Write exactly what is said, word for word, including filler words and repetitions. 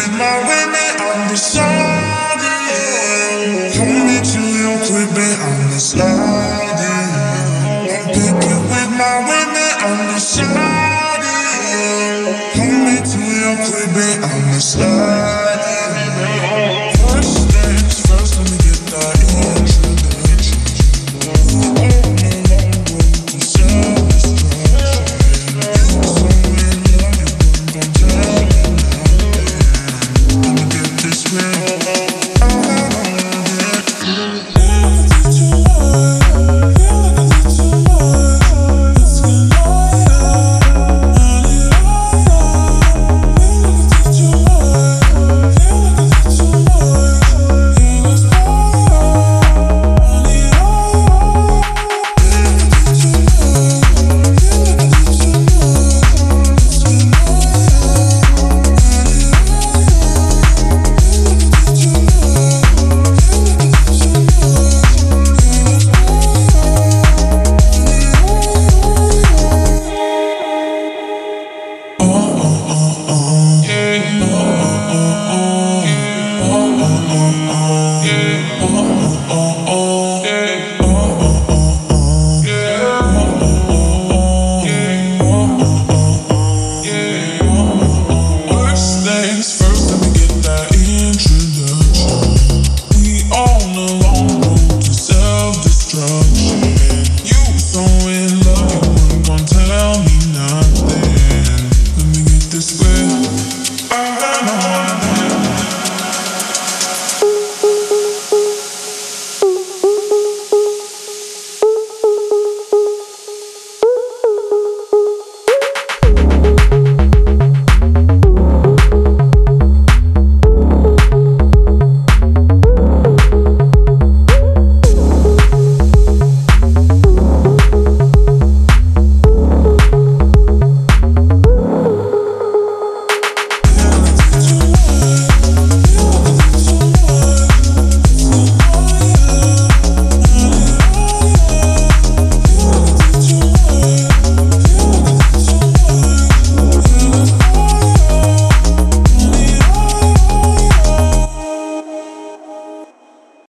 with my women on the side. Hold me to your crib, babe, on the slide. Pick you with my women on the side. Hold me to your crib, babe, on the slide.